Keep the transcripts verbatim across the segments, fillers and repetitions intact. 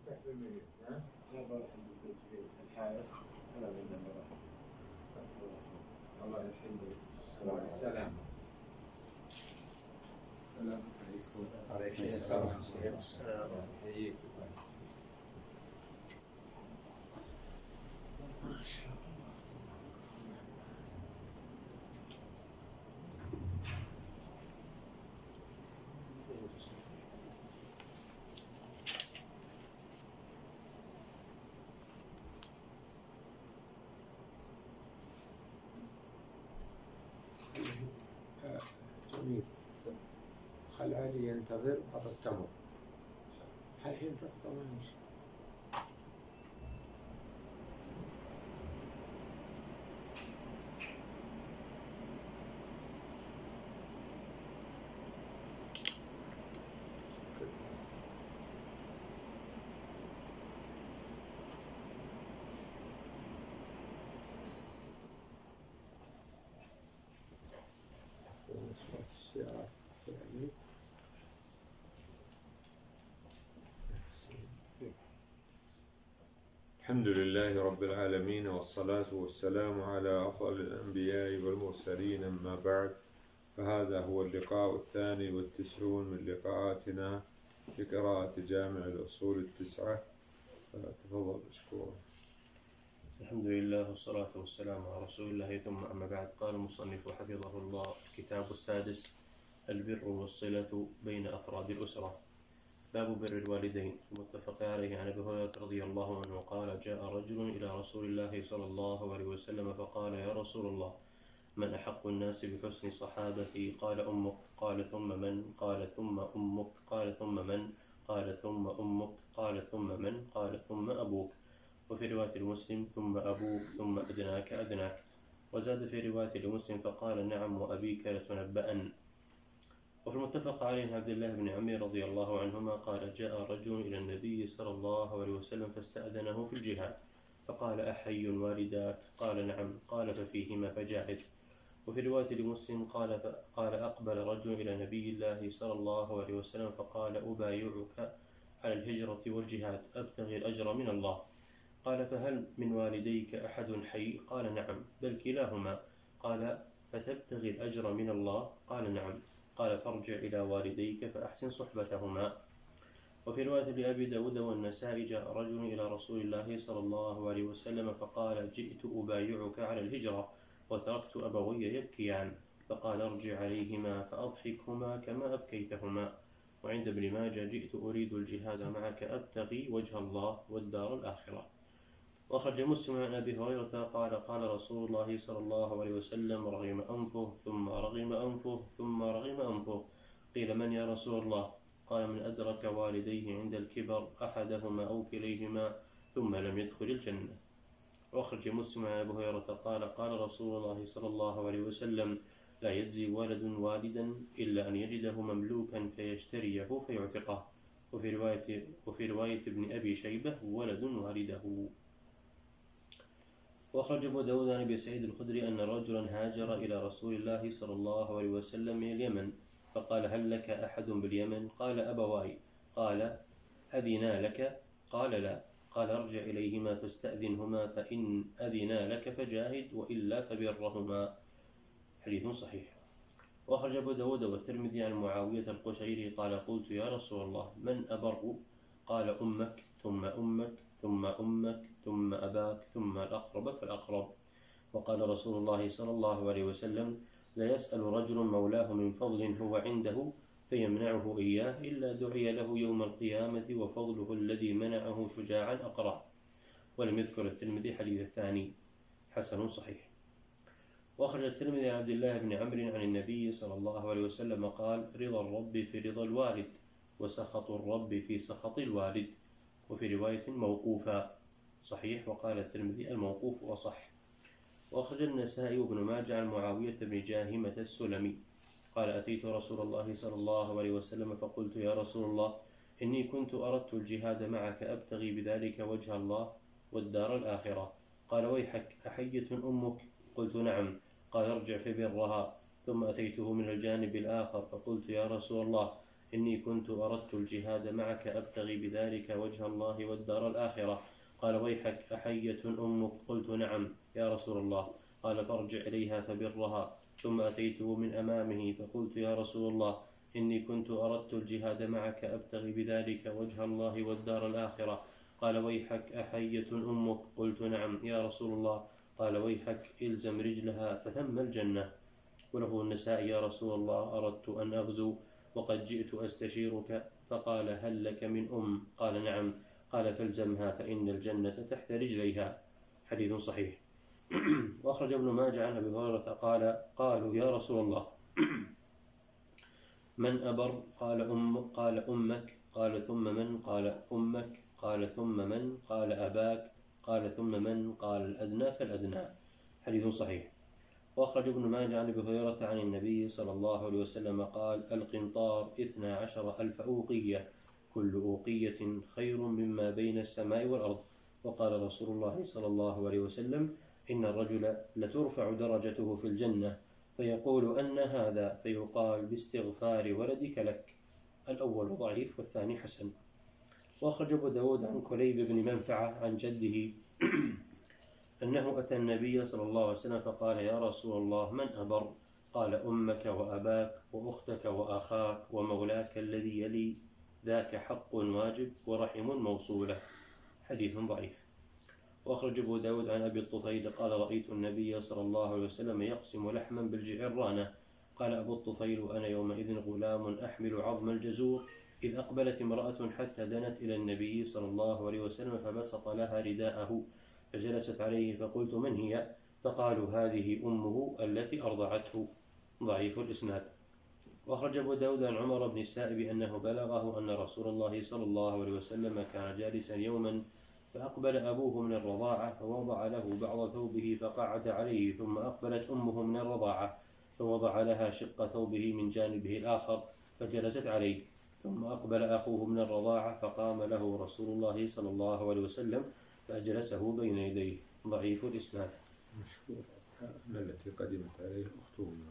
تحت الميت ها؟ لا بارك في الحائط ولا بد من الله يحفظك. السلام. السلام عليكم. عليكم السلام. حييك. ما شاء الله. جميل. خل علي ينتظر بعض التمر. الحين رفض ما يمشي. الساعة الثانية. الحمد لله رب العالمين، والصلاة والسلام على أفضل الأنبياء والمرسلين، أما بعد، فهذا هو اللقاء الثاني والتسعون من لقاءاتنا لقراءة جامع الأصول التسعة. فتفضل مشكورا. الحمد لله والصلاة والسلام على رسول الله، ثم أما بعد. قال المصنف حفظه الله: الكتاب السادس: البر والصلة بين أفراد الأسرة. باب بر الوالدين. متفق عليه عن أبي هريرة رضي الله عنه قال: جاء رجل إلى رسول الله صلى الله عليه وسلم فقال: يا رسول الله، من أحق الناس بحسن صحابتي؟ قال: أمك. قال: ثم من؟ قال: ثم أمك. قال: ثم من؟ قال: ثم أمك. قال: ثم من؟ قال: ثم أبوك. وفي رواية المسلم: ثم أبوك ثم أدناك أدناك. وزاد في رواية المسلم: فقال: نعم وأبيك لتنبأن. وفي المتفق عليه عن عبد الله بن عمرو رضي الله عنهما قال: جاء رجل إلى النبي صلى الله عليه وسلم فاستأذنه في الجهاد، فقال: أحي والداك؟ قال: نعم. قال: ففيهما فجاهد. وفي رواية لمسلم قال: قال أقبل رجل إلى نبي الله صلى الله عليه وسلم فقال: أبايعك على الهجرة والجهاد، أبتغي الأجر من الله. قال: فهل من والديك أحد حي؟ قال: نعم، بل كلاهما. قال: فتبتغي الأجر من الله؟ قال: نعم. قال: فارجع إلى والديك فأحسن صحبتهما. وفي رواية لأبي داود والنسائي: جاء رجل إلى رسول الله صلى الله عليه وسلم فقال: جئت أبايعك على الهجرة وتركت أبوي يبكيان، فقال: ارجع عليهما فأضحكهما كما أبكيتهما. وعند ابن ماجه: جئت أريد الجهاد معك أبتغي وجه الله والدار الآخرة. وأخرج مسلم عن أبي هريرة قال: قال رسول الله صلى الله عليه وسلم: رغم أنفه ثم رغم أنفه ثم رغم أنفه. قيل: من يا رسول الله؟ قال: من أدرك والديه عند الكبر أحدهما أو كليهما ثم لم يدخل الجنة. وأخرج مسلم عن أبي هريرة قال: قال رسول الله صلى الله عليه وسلم: لا يجزي ولد والدا إلا أن يجده مملوكا فيشتريه فيعتقه. وفي رواية, وفي رواية ابن أبي شيبة: ولد والده. وأخرج أبو داود عن أبي سعيد الخدري أن رجلا هاجر إلى رسول الله صلى الله عليه وسلم من اليمن، فقال: هل لك أحد باليمن؟ قال: أبواي. قال: أذنا لك؟ قال: لا. قال: ارجع إليهما فاستأذنهما، فإن أذنا لك فجاهد، وإلا فبرهما. حديث صحيح. وأخرج أبو داود والترمذي عن معاوية القشيري قال: قلت: يا رسول الله، من أبر؟ قال: أمك ثم أمك ثم أمك ثم أباك ثم الأقرب فالأقرب. وقال رسول الله صلى الله عليه وسلم: لا يسأل رجل مولاه من فضل هو عنده فيمنعه إياه إلا دعي له يوم القيامة وفضله الذي منعه شجاعا أقرأ. ولم يذكر الترمذي حديث الثاني. حسن صحيح. وأخرج الترمذي عن عبد الله بن عمرو عن النبي صلى الله عليه وسلم قال: رضا الرب في رضا الوالد، وسخط الرب في سخط الوالد. وفي رواية: موقوفا. صحيح. وقال الترمذي: الموقوف أصح. وأخرج النسائي وابن ماجه عن معاوية بن جاهمة السلمي قال: أتيت رسول الله صلى الله عليه وسلم فقلت: يا رسول الله، إني كنت أردت الجهاد معك أبتغي بذلك وجه الله والدار الآخرة. قال: ويحك، أحية أمك؟ قلت: نعم. قال: ارجع فبرها. ثم أتيته من الجانب الآخر فقلت: يا رسول الله، إني كنت أردت الجهاد معك أبتغي بذلك وجه الله والدار الآخرة. قال ويحك أحية أمك؟ قلت نعم يا رسول الله. قال فارجع إليها فبرها. ثم أتيته من أمامه فقلت يا رسول الله إني كنت أردت الجهاد معك أبتغي بذلك وجه الله والدار الآخرة. قال ويحك أحية أمك؟ قلت نعم يا رسول الله. قال ويحك إلزم رجلها فثم الجنة. وله النساء يا رسول الله أردت أن أغزو وقد جئت أستشيرك. فقال هل لك من أم؟ قال نعم. قال فالزمها فإن الجنة تحت رجليها. حديث صحيح. وأخرج ابن ماجه عن أبي هريرة قال قالوا يا رسول الله من أبر؟ قال أم قال أمك. قال ثم من؟ قال أمك. قال ثم من؟ قال أباك. قال ثم من؟ قال الأدنى فالأدنى. حديث صحيح. وأخرج ابن ماجه عن أبي هريرة عن النبي صلى الله عليه وسلم قال القنطار اثنا عشر ألف أوقية كل أوقية خير مما بين السماء والأرض. وقال رسول الله صلى الله عليه وسلم إن الرجل لترفع درجته في الجنة فيقول أن هذا؟ فيقال باستغفار ولدك لك. الأول ضعيف والثاني حسن. وأخرج أبو داود عن كليب بن منفعة عن جده أنه أتى النبي صلى الله عليه وسلم فقال يا رسول الله من أبر؟ قال أمك وأباك وأختك وأخاك ومولاك الذي يلي ذاك حق واجب ورحم موصولة. حديث ضعيف. وأخرج أبو داود عن أبي الطفيل قال رأيت النبي صلى الله عليه وسلم يقسم لحما بالجعرانة. قال أبو الطفيل أنا يومئذ غلام أحمل عظم الجزور إذ أقبلت امرأة حتى دنت إلى النبي صلى الله عليه وسلم فبسط لها رداءه فجلست عليه فقلت من هي؟ فقالوا هذه أمه التي أرضعته. ضعيف الإسناد. وأخرج أبو داود عن عمر بن السائب أنه بلغه أن رسول الله صلى الله عليه وسلم كان جالسا يوما فأقبل أبوه من الرضاعة فوضع له بعض ثوبه فقعد عليه ثم أقبلت أمه من الرضاعة فوضع لها شق ثوبه من جانبه الآخر فجلست عليه ثم أقبل أخوه من الرضاعة فقام له رسول الله صلى الله عليه وسلم فأجلسه بين يديه. ضعيف الإسناد. مشهور أن التي قدمت عليه أخته من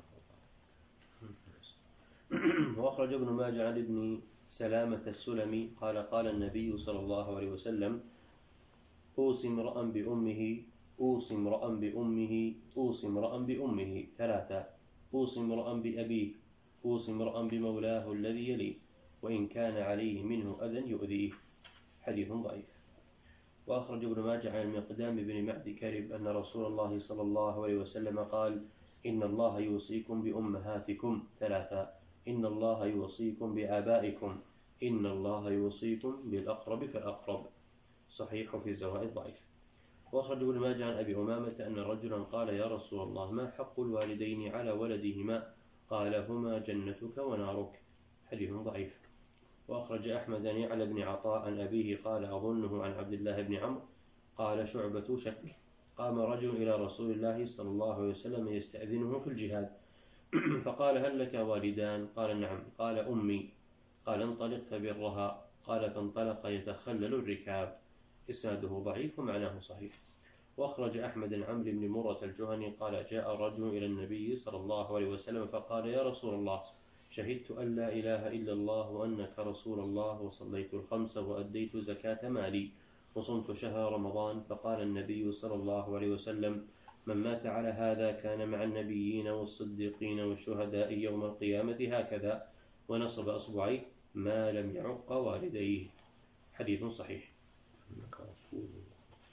الرضاعة. وأخرج ابن ماجه عن ابن سلامة السلمي قال قال النبي صلى الله عليه وسلم أوصي امرأ بأمه أوصي امرأ بأمه أوصي امرأ بأمه ثلاثة. أوصي امرأ بأبيه أوصي امرأ بمولاه الذي يليه وإن كان عليه منه أذى يؤذيه. حديث ضعيف. وأخرج ابن ماجه عن المقدام بن معد كرب أن رسول الله صلى الله عليه وسلم قال إن الله يوصيكم بأمهاتكم ثلاثة. إن الله يوصيكم بآبائكم إن الله يوصيكم بالأقرب فالأقرب. صحيح في الزوائد ضعيف. وأخرج ابن ماجه عن أبي أمامة أن رجلا قال يا رسول الله ما حق الوالدين على ولدهما؟ قال هما جنتك ونارك. حديث ضعيف. وأخرج أحمد عن يعلى بن عطاء عن أبيه قال أظنه عن عبد الله بن عمرو قال شعبة شك قام رجل إلى رسول الله صلى الله عليه وسلم يستأذنه في الجهاد فقال هل لك والدان؟ قال نعم. قال أمي. قال انطلق فبرها. قال فانطلق يتخلل الركاب. إسناده ضعيف ومعناه صحيح. وأخرج أحمد عن عمرو بن مرة الجهني قال جاء رجل إلى النبي صلى الله عليه وسلم فقال يا رسول الله شهدت أن لا إله إلا الله وأنك رسول الله وصليت الخمس وأديت زكاة مالي وصمت شهر رمضان. فقال النبي صلى الله عليه وسلم من مات على هذا كان مع النبيين والصديقين والشهداء يوم القيامة هكذا ونصب أصبعيه ما لم يعق والديه. حديث صحيح. أنك رسول الله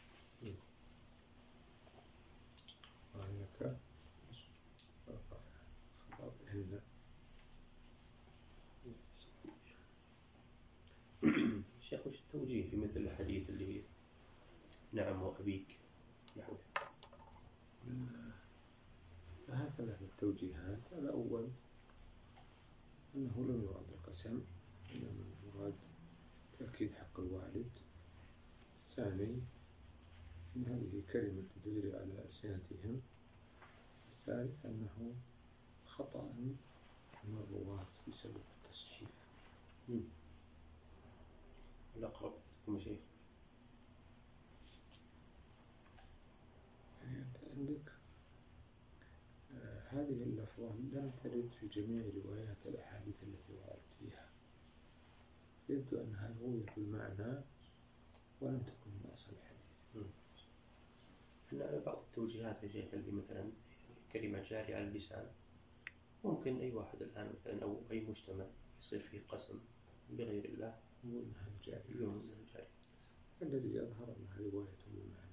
وأنك شيخ وش التوجيه في مثل الحديث اللي نعم وأبيك نحوه؟ لها ثلاثة توجيهات. الأول أنه لم يراد القسم إنما المراد تأكيد حق الوالد. الثاني أن هذه كلمة تجري على ألسنتهم. الثالث أنه خطأ من الرواة بسبب التصحيف. الأقرب كم شيء يعني أنت عندك آه هذه اللفظة لم ترد في جميع روايات الأحاديث التي وردت فيها. يبدو أنها رويت بالمعنى ولم تكن من أصل الحديث. احنا على بعض التوجيهات يا شيخ اللي مثلا كلمة جاري على اللسان، ممكن أي واحد الآن مثلا أو أي مجتمع يصير فيه قسم بغير الله نقول أنها جاري. يوم جاري. الذي يظهر أنها رواية بالمعنى.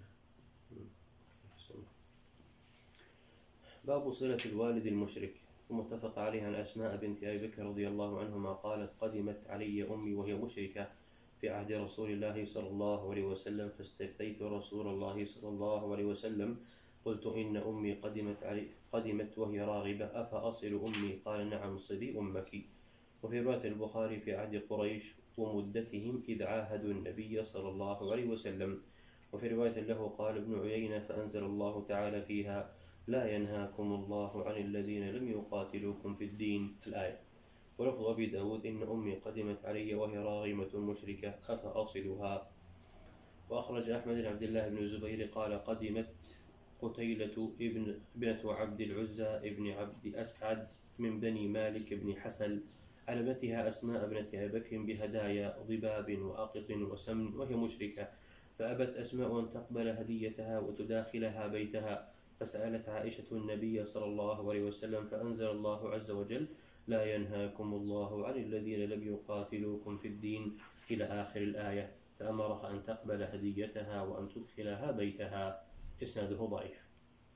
باب صلة الوالد المشرك. ومتفق عليه عن أسماء بنت أبي بكر رضي الله عنهما قالت: قدمت علي أمي وهي مشركة في عهد رسول الله صلى الله عليه وسلم، فاستفتيت رسول الله صلى الله عليه وسلم قلت: إن أمي قدمت علي قدمت وهي راغبة، أفأصل أمي؟ قال: نعم، صلي أمك. وفي رواية البخاري في عهد قريش ومدتهم إذ عاهدوا النبي صلى الله عليه وسلم. وفي رواية له قال ابن عيينة: فأنزل الله تعالى فيها: لا ينهاكم الله عن الذين لم يقاتلوكم في الدين، الآية. ولفظ أبي داود: إن أمي قدمت علي وهي راغمة مشركة، أفأصلها. وأخرج أحمد بن عبد الله بن الزبير قال: قدمت قتيلة ابن ابنة عبد العزى ابن عبد أسعد من بني مالك بن حسل على ابنتها أسماء ابنة أبي بكر بهدايا ضباب وأقط وسمن وهي مشركة، فأبت أسماء أن تقبل هديتها وتداخلها بيتها، فسألت عائشة النبي صلى الله عليه وسلم، فأنزل الله عز وجل: لا ينهاكم الله عن الذين لم يقاتلوكم في الدين، إلى آخر الآية، فأمرها أن تقبل هديتها وأن تدخلها بيتها. إسناده ضعيف.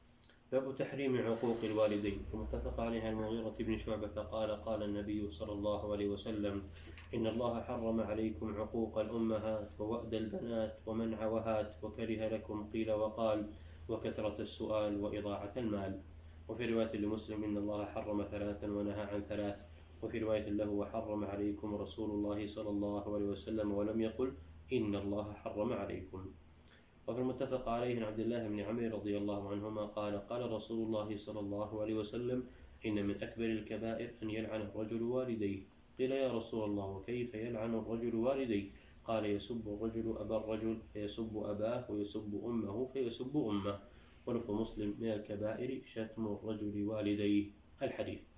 باب تحريم عقوق الوالدين. فمتفق عليه عن المغيرة بن شعبة قال: قال النبي صلى الله عليه وسلم: إن الله حرم عليكم عقوق الأمهات ووأد البنات ومنع وهات، وكره لكم قيل وقال وكثرة السؤال وإضاعة المال. وفي رواية لمسلم: إن الله حرم ثلاثا ونهى عن ثلاث. وفي رواية له: وحرم عليكم رسول الله صلى الله عليه وسلم، ولم يقل إن الله حرم عليكم. وفي المتفق عليه عن عبد الله بن عمرو رضي الله عنهما قال: قال رسول الله صلى الله عليه وسلم: إن من أكبر الكبائر أن يلعن الرجل والديه. قيل: يا رسول الله، وكيف يلعن الرجل والديه؟ قال: يسب الرجل أبا الرجل فيسب أباه، ويسب أمه فيسب أمه. ولفظ مسلم: من الكبائر شتم الرجل والديه. الحديث.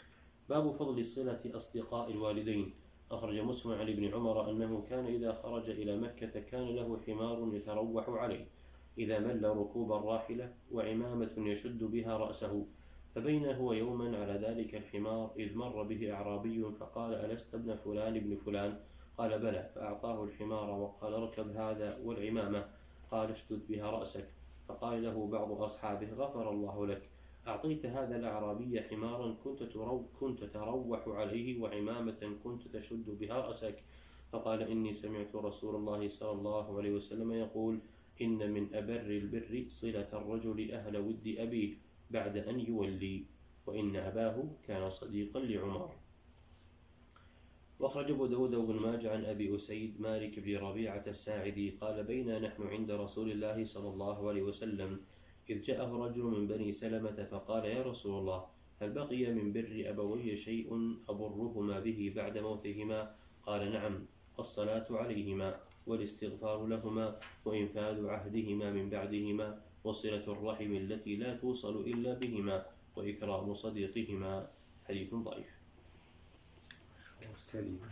باب فضل صلة أصدقاء الوالدين. أخرج مسلم عن ابن عمر أنه كان إذا خرج إلى مكة كان له حمار يتروح عليه إذا مل ركوب الراحلة، وعمامة يشد بها رأسه، فبين هو يوما على ذلك الحمار إذ مر به أعرابي فقال: ألست ابن فلان ابن فلان؟ قال: بلى. فأعطاه الحمار وقال: اركب هذا والعمامة. قال: اشدد بها رأسك. فقال له بعض أصحابه: غفر الله لك، أعطيت هذا الأعرابي حمارا كنت ترو كنت تروح عليه وعمامة كنت تشد بها رأسك. فقال: إني سمعت رسول الله صلى الله عليه وسلم يقول: إن من أبر البر صلة الرجل أهل ود أبيه بعد أن يولي، وإن أباه كان صديقا لعمر. وأخرج أبو داود وابن ماجه عن أبي أسيد مالك بن ربيعة الساعدي قال: بينا نحن عند رسول الله صلى الله عليه وسلم إذ جاءه رجل من بني سلمة فقال: يا رسول الله، هل بقي من بر أبوي شيء أبرهما به بعد موتهما؟ قال: نعم، الصلاة عليهما، والاستغفار لهما، وإنفاذ عهدهما من بعدهما، وصلة الرحم التي لا توصل إلا بهما، وإكرام صديقهما. حديث ضعيف. سليمة.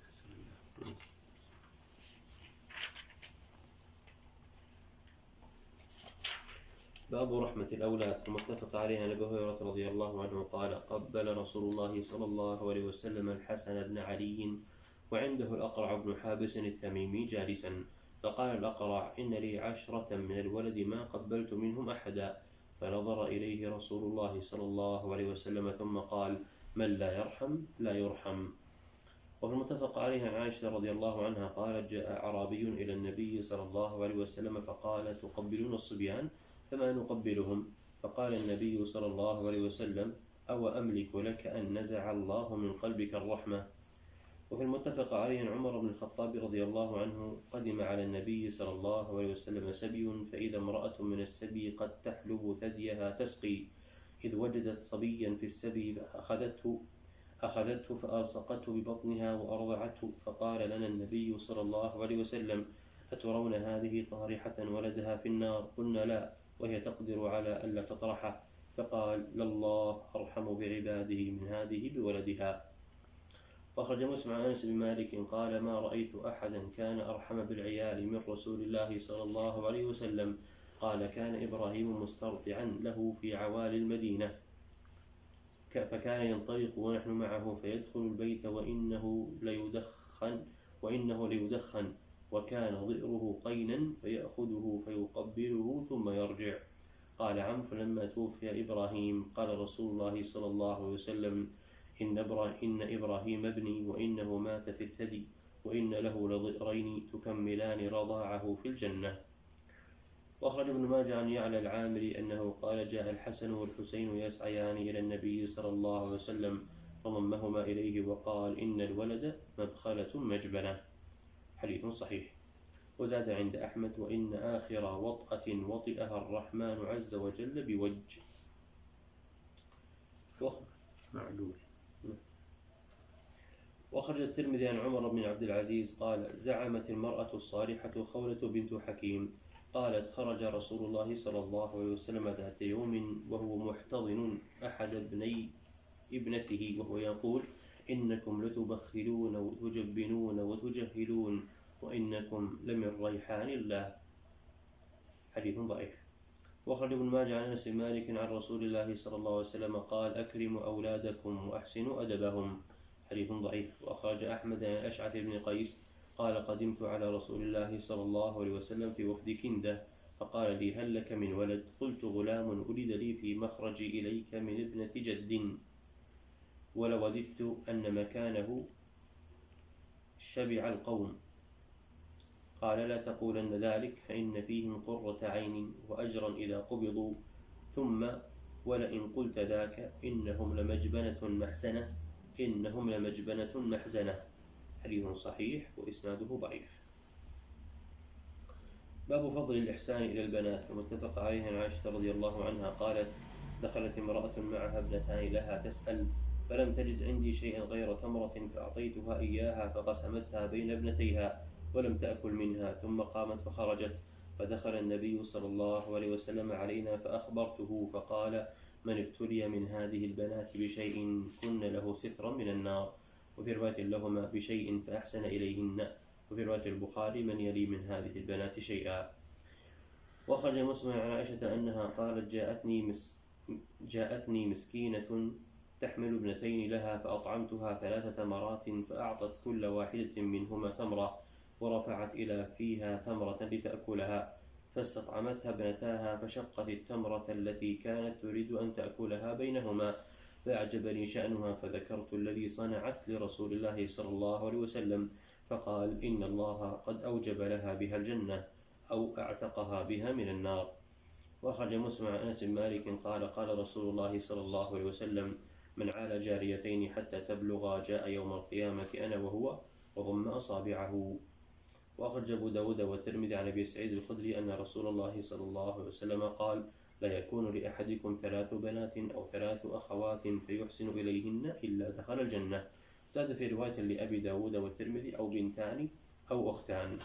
باب رحمة الأولاد. ومتفق عليه عن أبي هريرة رضي الله عنه قال: قبل رسول الله صلى الله عليه وسلم الحسن بن علي وعنده الأقرع بن حابس التميمي جالسا، فقال الأقرع: إن لي عشرة من الولد ما قبلت منهم أحدا. فنظر إليه رسول الله صلى الله عليه وسلم ثم قال: من لا يرحم لا يرحم. وفي المتفق عليه عن عائشة رضي الله عنها قالت: جاء أعرابي إلى النبي صلى الله عليه وسلم فقال: تقبلون الصبيان؟ فما نقبلهم؟ فقال النبي صلى الله عليه وسلم: أو أملك لك أن نزع الله من قلبك الرحمة. وفي المتفق عليه عن عمر بن الخطاب رضي الله عنه قدم على النبي صلى الله عليه وسلم سبي، فإذا امرأة من السبي قد تحلب ثديها تسقي، إذ وجدت صبيا في السبي فأخذته أخذته فألصقته ببطنها وأرضعته، فقال لنا النبي صلى الله عليه وسلم: أترون هذه طارحة ولدها في النار؟ قلنا: لا، وهي تقدر على ألا تطرحه. فقال: لله أرحم بعباده من هذه بولدها. وأخرج مسلم عن أنس بن مالك قال ما رأيت أحدا كان أرحم بالعيال من رسول الله صلى الله عليه وسلم. قال كان إبراهيم مسترضعا له في عوالي المدينة فكان ينطلق ونحن معه فيدخل البيت وإنه ليدخن وإنه ليدخن وكان ضئره قينا فيأخذه فيقبله ثم يرجع. قال عمرو لما توفي إبراهيم قال رسول الله صلى الله عليه وسلم إن, إن إبراهيم ابني وإنه مات في الثدي وإن له لضئرين تكملان رضاعه في الجنة. وأخرج ابن ماجه عن يعلى العامري أنه قال جاء الحسن والحسين يسعيان إلى النبي صلى الله عليه وسلم فضمهما إليه وقال إن الولد مبخلة مجبنة. حديث صحيح. وزاد عند أحمد وإن آخر وطأة وطئها الرحمن عز وجل بوجه. معلول. وأخرج الترمذي عن عمر بن عبد العزيز قال زعمت المرأة الصالحة خولة بنت حكيم قالت خرج رسول الله صلى الله عليه وسلم ذات يوم وهو محتضن أحد ابني ابنته وهو يقول إنكم لتبخلون وتجبنون وتجهلون وإنكم لمن ريحان الله. حديث ضعيف. وأخرج ابن ماجه عن أنس بن مالك عن رسول الله صلى الله عليه وسلم قال أكرموا أولادكم وأحسنوا أدبهم. حديث ضعيف. وأخرج أحمد عن الأشعث بن قيس قال قدمت على رسول الله صلى الله عليه وسلم في وفد كندة فقال لي هل لك من ولد؟ قلت غلام ولد لي في مخرجي إليك من ابنة جد ولوددت أن مكانه شبع القوم. قال لا تقولن ذلك فإن فيهم قرة عين وأجرا إذا قبضوا ثم ولئن قلت ذاك إنهم لمجبنة محسنة إنهم لمجبنة محزنة. حديث صحيح وإسناده ضعيف. باب فضل الإحسان إلى البنات. متفق عليه عن عائشة رضي الله عنها قالت دخلت امرأة معها ابنتان لها تسأل فلم تجد عندي شيئا غير تمرة فأعطيتها إياها فقسمتها بين ابنتيها ولم تأكل منها ثم قامت فخرجت فدخل النبي صلى الله عليه وسلم علينا فأخبرته فقال من ابتلي من هذه البنات بشيء كن له سترا من النار. وفي رواية لهما بشيء فأحسن إليهن. وفي رواية البخاري من يلي من هذه البنات شيئا. وأخرج مسلم عن عائشة أنها قالت جاءتني, مس جاءتني مسكينة تحمل ابنتين لها فأطعمتها ثلاث تمرات فأعطت كل واحدة منهما تمرة ورفعت إلى فيها تمرة لتأكلها فاستطعمتها ابنتاها فشقت التمرة التي كانت تريد أن تأكلها بينهما فأعجبني شأنها فذكرت الذي صنعت لرسول الله صلى الله عليه وسلم فقال إن الله قد أوجب لها بها الجنة أو أعتقها بها من النار. وأخرج مسلم عن أنس بن مالك قال قال رسول الله صلى الله عليه وسلم من عال جاريتين حتى تبلغا جاء يوم القيامة أنا وهو وضم أصابعه. وأخرج أبو داود والترمذي عن أبي سعيد الخدري أن رسول الله صلى الله عليه وسلم قال لا يكون لأحدكم ثلاث بنات أو ثلاث أخوات فيحسن إليهن إلا دخل الجنة. زاد في رواية لأبي داود والترمذي أو بنتان أو أختان.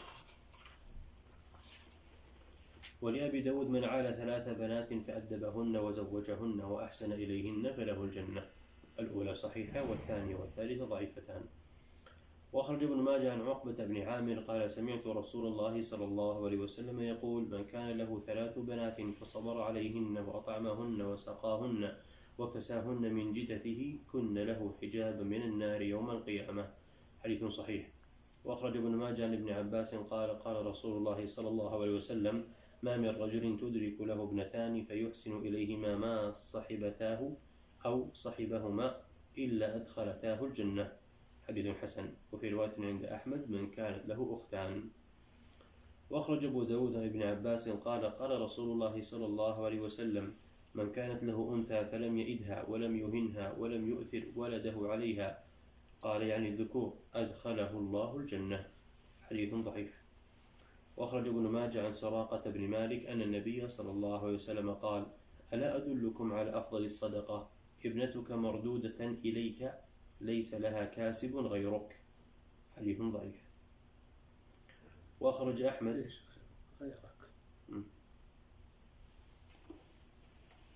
ولأبي داود من عال ثلاث بنات فأدبهن وزوجهن وأحسن إليهن فله الجنة. الأولى صحيحة والثانية والثالثة ضعيفتان. وأخرج ابن ماجه عن عقبة بن عامر قال سمعت رسول الله صلى الله عليه وسلم يقول من كان له ثلاث بنات فصبر عليهن وأطعمهن وسقاهن وكساهن من جدته كن له حجاب من النار يوم القيامة. حديث صحيح. وأخرج ابن ماجه عن ابن عباس قال قال رسول الله صلى الله عليه وسلم ما من رجل تدرك له ابنتان فيحسن إليهما ما صحبتاه أو صحبهما إلا أدخلتاه الجنة. حديث حسن. وفي رواية عند أحمد من كانت له أختان. وأخرج أبو داود عن ابن عباس قال قال رسول الله صلى الله عليه وسلم من كانت له أنثى فلم يئدها ولم يهنها ولم يؤثر ولده عليها قال يعني الذكور أدخله الله الجنة. حديث ضعيف. وأخرج ابن ماجه عن سراقة بن مالك أن النبي صلى الله عليه وسلم قال ألا أدلكم على أفضل الصدقة ابنتك مردودة إليك ليس لها كاسب غيرك. حديث ضعيف. وأخرج أحمد ليش غيرك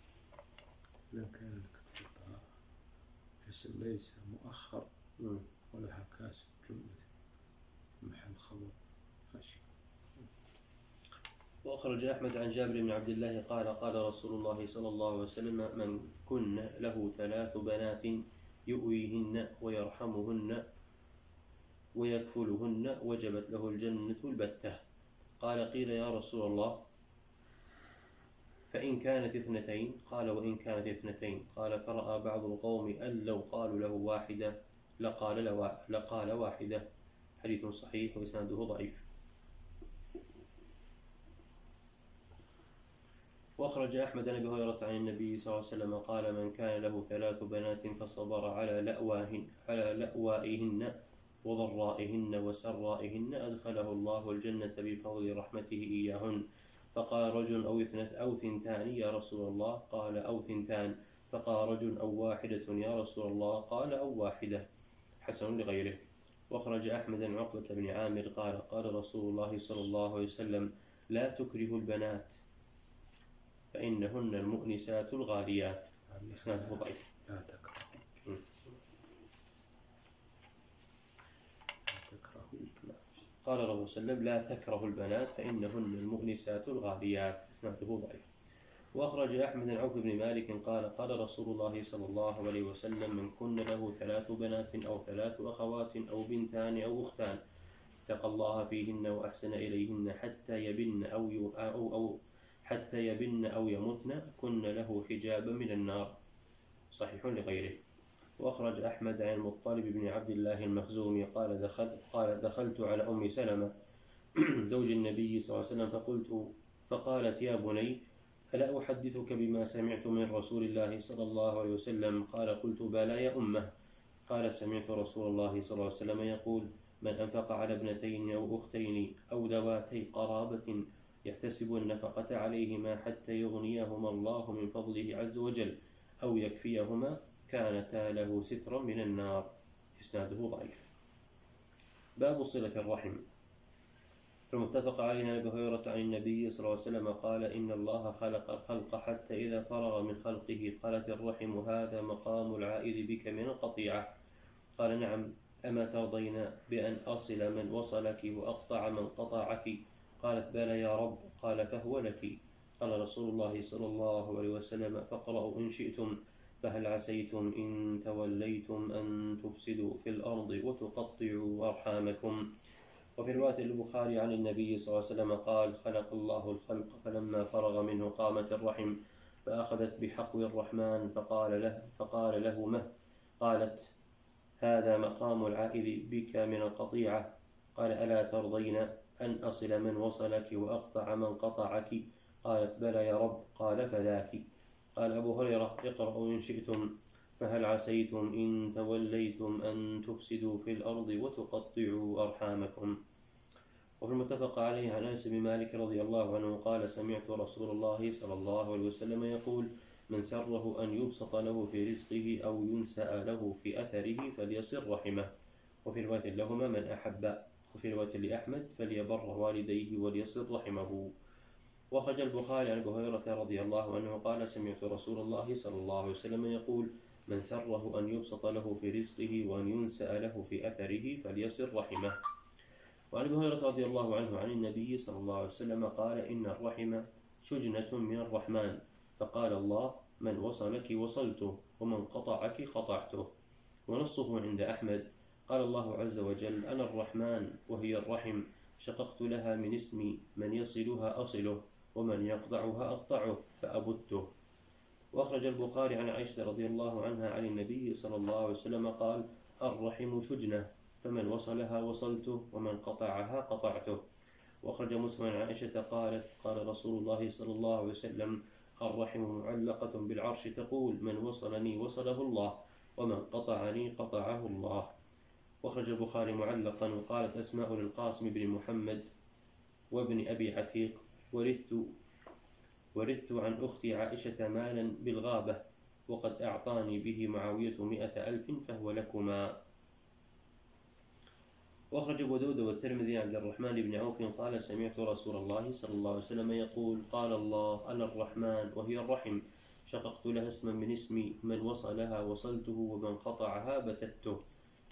لو كان اسم ليس مؤخر ولها كاسب جملة محل خبر ماشي. وأخرج أحمد عن جابر بن عبد الله قال قال رسول الله صلى الله عليه وسلم من كن له ثلاث بنات يؤويهن ويرحمهن ويكفلهن وجبت له الجنة البتة. قال قيل يا رسول الله فإن كانت اثنتين؟ قال وإن كانت اثنتين. قال فرأى بعض القوم أن لو قالوا له واحدة لقال, لقال واحدة. حديث صحيح وإسناده ضعيف. وأخرج أحمد عن أبي هريرة عن النبي صلى الله عليه وسلم قال من كان له ثلاث بنات فصبر على لأواهن على لأوائهن وضرائهن وسرائهن أدخله الله الجنة بفضل رحمته إياهن. فقال رجل أو اثنت أو ثنتان يا رسول الله؟ قال أو ثنتان. فقال رجل أو واحدة يا رسول الله؟ قال أو واحدة. حسن لغيره. وأخرج أحمد عن عقبة بن عامر قال قال رسول الله صلى الله عليه وسلم لا تكرهوا البنات فإنهن المؤنسات الغاليات. إسناده ضعيف. لا تكرهوا قال رسول الله صلى الله عليه وسلم لا تكره البنات فإنهن المؤنسات الغاليات. إسناده ضعيف. وأخرج أحمد عن عوف بن مالك قال قال رسول الله صلى الله عليه وسلم من كن له ثلاث بنات أو ثلاث أخوات أو بنتان أو أختان اتقى الله فيهن وأحسن إليهن حتى يبن أو أو أو حتى يبن أو يمتن كن له حجابا من النار. صحيح لغيره. وأخرج أحمد عن المطلب بن عبد الله المخزومي قال دخل قال دخلت على أم سلمة زوج النبي صلى الله عليه وسلم فقلت فقالت يا بني ألا أحدثك بما سمعت من رسول الله صلى الله عليه وسلم؟ قال قلت بلى يا أمه. قالت سمعت رسول الله صلى الله عليه وسلم يقول من أنفق على ابنتين أو أختين أو ذواتي قرابة يحتسب النفقة عليهما حتى يغنيهما الله من فضله عز وجل أو يكفيهما كانتا له سترا من النار. إسناده ضعيف. باب صلة الرحم. فالمتفق عليه عن أبي هريرة عن النبي صلى الله عليه وسلم قال إن الله خلق الخلق حتى إذا فرغ من خلقه قالت الرحم هذا مقام العائد بك من القطيعة. قال نعم أما ترضين بأن أصل من وصلك وأقطع من قطعك؟ قالت بلى يا رب. قال فهو لك. قال رسول الله صلى الله عليه وسلم فاقرأوا إن شئتم فهل عسيتم إن توليتم أن تفسدوا في الأرض وتقطعوا أرحامكم. وفي رواية البخاري عن النبي صلى الله عليه وسلم قال خلق الله الخلق فلما فرغ منه قامت الرحم فأخذت بحقو الرحمن فقال له فقال له مه؟ قالت هذا مقام العائد بك من القطيعة. قال ألا ترضين أن أصل من وصلك وأقطع من قطعك؟ قالت بلى يا رب. قال فذاك. قال أبو هريرة اقرأوا إن شئتم فهل عسيتم إن توليتم أن تفسدوا في الأرض وتقطعوا أرحامكم. وفي المتفق عليه عن أنس بن مالك رضي الله عنه قال سمعت رسول الله صلى الله عليه وسلم يقول من سره أن يبسط له في رزقه أو ينسأ له في أثره فليصل رحمه. وفي رواية لهما من أحب. وفي رواية لأحمد فليبر والديه وليصل رحمه. وخرج البخاري عن أبي هريرة رضي الله عنه قال سمعت رسول الله صلى الله عليه وسلم يقول من سره أن يبسط له في رزقه وأن ينسأ له في أثره فليصل رحمه. وعن أبي هريرة رضي الله عنه عن النبي صلى الله عليه وسلم قال إن الرحم شجنة من الرحمن فقال الله من وصلك وصلته ومن قطعك قطعته. ونصه عند أحمد قال الله عز وجل أنا الرحمن وهي الرحم شققت لها من اسمي من يصلها أصله ومن يقطعها أقطعه فأبته. وأخرج البخاري عن عائشة رضي الله عنها عن النبي صلى الله عليه وسلم قال الرحم شجنة فمن وصلها وصلته ومن قطعها قطعته. وأخرج مسلم عن عائشة قالت قال رسول الله صلى الله عليه وسلم الرحم معلقة بالعرش تقول من وصلني وصله الله ومن قطعني قطعه الله. وأخرج البخاري معلقا وقالت أسماء للقاسم بن محمد وابن أبي عتيق ورثت ورثت عن أختي عائشة مالا بالغابة وقد أعطاني به معاوية مئة ألف فهو لكما. وأخرج أبو داود والترمذي عن عبد الرحمن بن عوف قال سمعت رسول الله صلى الله عليه وسلم يقول قال الله أنا الرحمن وهي الرحم شققت لها اسما من اسمي من وصلها وصلته ومن قطعها بتته.